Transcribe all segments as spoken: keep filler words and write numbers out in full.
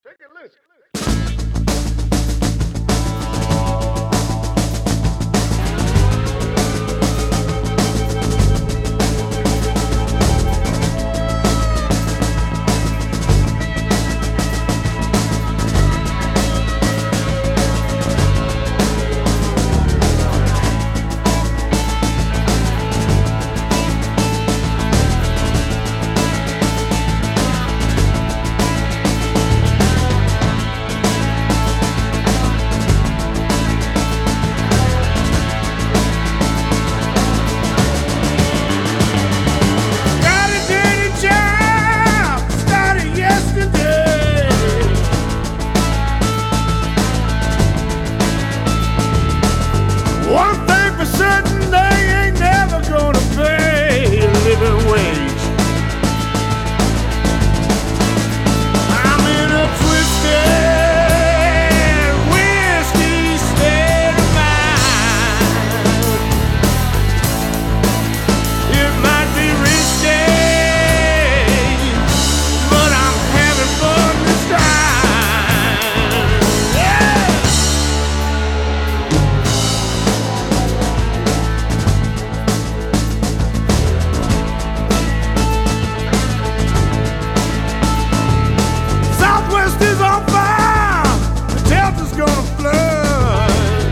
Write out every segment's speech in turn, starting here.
Take a listen. One thing for certain, they ain't never gonna pay a living wage. I'm in a twisted whiskey state of mind. It might be risky, but I'm having fun this time. Yeah! Southwest is on fire, the Delta's gonna flood.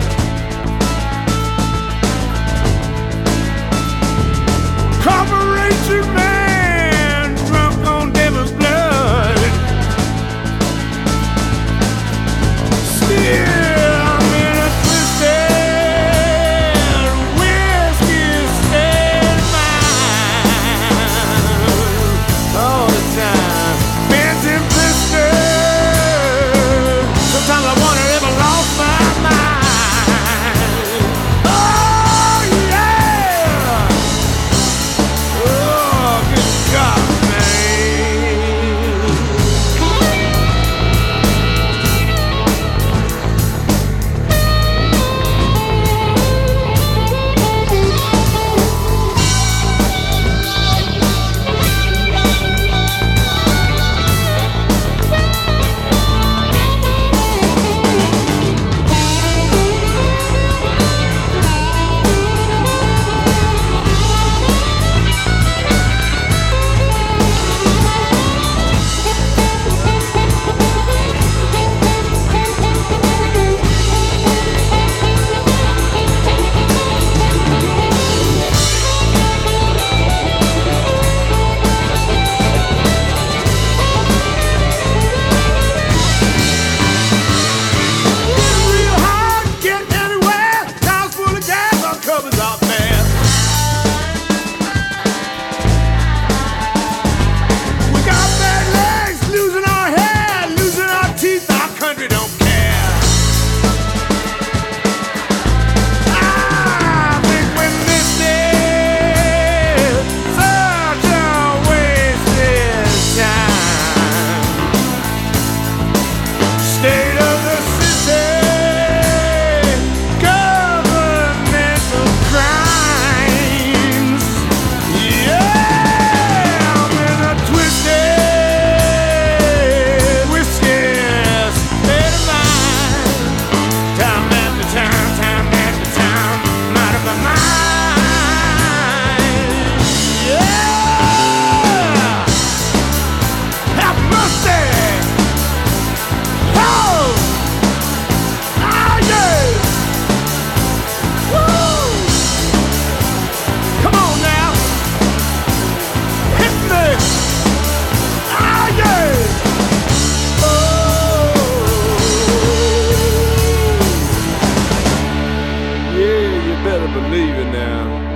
Corporation man, drunk on devil's blood. Still, I'm in a twisted whiskey state of mind all the time. Man's in sometimes I wonder if I lost my mind. Oh, yeah! Oh, good God, believe it now.